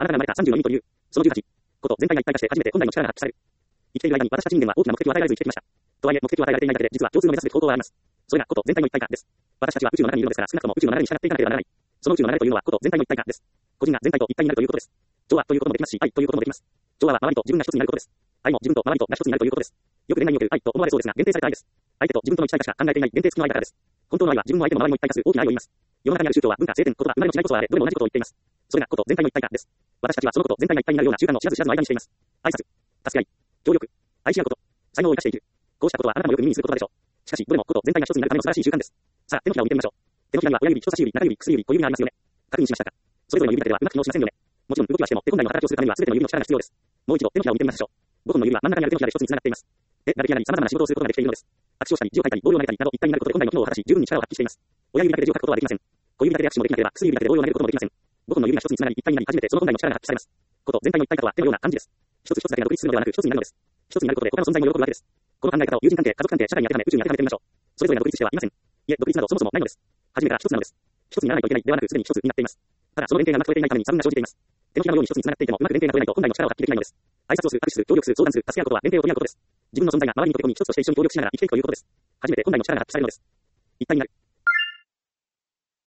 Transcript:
あなたが生まれた34人という、その18こと全体が一体化して初めて本来の力が発揮される。生きている間に私たち人間は大きな目的を与えられず生きてきました。とはいえ、目的を与えられていないだけで、実は共通の目指すべき方向はあります。それがこと全体の一体化です。私たちは宇宙の中にいるのですから、少なくとも宇宙の流れに従っていかなければならない。その宇宙の流れというのはこと全体の一体化です。個人が全体と一体になるということです。調和ということもできますし、愛ということもできます。調和は周りと自分が一つになることです。愛も自分と周りとが一つになるということです。よく恋愛における愛と思われそうですが、限定された愛です。相手と自分との一体化しか考えていない限定付きの愛だからです。本当の愛は自分も相手も周りも一体化する大きな愛を言います。世の中にある宗教は文化、聖典、言葉、生まれもしないこそはあれ、どれも同じことを言っています。それがこと全体の一体化です。私たちはそのこと全体が一体になるような習慣を知らず知らずの間にしています。挨拶、助け合い、協力、愛し合うこと、才能を生かしていく。こうしたことはあなたもよく耳にする言葉でしょう。しかし、どれもこと全体が一つになるための素晴らしい習慣です。さあ、手のひらを見てみましょう。手のひらには親指、人差し指、中指、薬指、小指がありますよね。確認しましたか？それぞれの指だけではうまく機能しませんよね。もちろん動きはしても手本来の働きをするためには全ての指の力が必要です。もう一度手のひらを見てみましょう。5本の指は真ん中にある手のひらで一つに繋がっています。手、なる気がなり様々な仕事をすることができているのです。握手をしたり、字を書いたり、ボールを投げたりなど一体になることで本来の機能を果たし、十分に力を発揮しています。親指だけで字を書くことはできません。小指だけで握手もできなければ、薬指だけでボールを投げることもできません。5本の指が一つに繋がり一体になり初めてその本来の力が発揮されます。こと全体の一体化とは手のような感じです。一つ一つだけが独立するのではなく一つになるのです。一つになることで他の存在も喜ぶわけです。この考え方を友人関係、家族関係、社会に当てはめ宇宙に当てはめてみましょう。それぞれが独立してはいません。いえ、独立などそもそもないのです。初めから一つなのです。一つにならないといけないではなくすでに一つになっています。ただその連携がうまく取れていないために差分が生じています。手のひらのように一つに繋がっていてもうまく連携が取れないと本来の力を発揮できないのです。挨拶をする、握手する、協力する、相談する、助け合うことは連携を取り合うことです。自分の存在が周りに溶け込み一つとして一緒に協力しながら生きていくということです。初めて本来の力が発揮されるのです。一体になる。